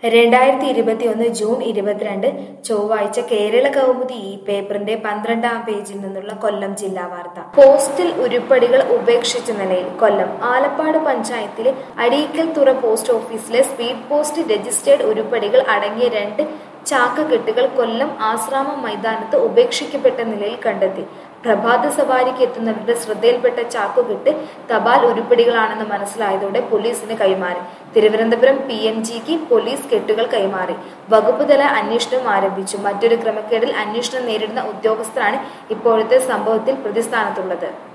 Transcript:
2021 June 22 ചൊവ്വാഴ്ച കേരള കൗമുദി ഈ പേപ്പറിന്റെ 12-ാം പേജിൽ നിന്നുള്ള കൊല്ലം ജില്ലാ വാർത്ത. പോസ്റ്റൽ ഉരുപ്പടികൾ ഉപേക്ഷിച്ച നിലയിൽ. കൊല്ലം ആലപ്പാട് പഞ്ചായത്തിലെ അഴീക്കൽ തുറ പോസ്റ്റ് ഓഫീസിലെ സ്പീഡ് പോസ്റ്റ് രജിസ്റ്റേർഡ് ഉരുപ്പടികൾ അടങ്ങിയ 2 ചാക്കുകെട്ടുകൾ കൊല്ലം ആശ്രാമം മൈതാനത്ത് ഉപേക്ഷിക്കപ്പെട്ട നിലയിൽ കണ്ടെത്തി. പ്രഭാത സവാരിക്ക് എത്തുന്നവരുടെ ശ്രദ്ധയിൽപ്പെട്ട ചാക്കുകെട്ട് തപാൽ ഉരുപ്പടികളാണെന്ന് മനസ്സിലായതോടെ പോലീസിന് കൈമാറി. തിരുവനന്തപുരം PMGക്ക് പോലീസ് കെട്ടുകൾ കൈമാറി. വകുപ്പ് തല അന്വേഷണം ആരംഭിച്ചു. മറ്റൊരു ക്രമക്കേടിൽ അന്വേഷണം നേരിടുന്ന ഉദ്യോഗസ്ഥരാണ് ഇപ്പോഴത്തെ സംഭവത്തിൽ പ്രതിസ്ഥാനത്തുള്ളത്.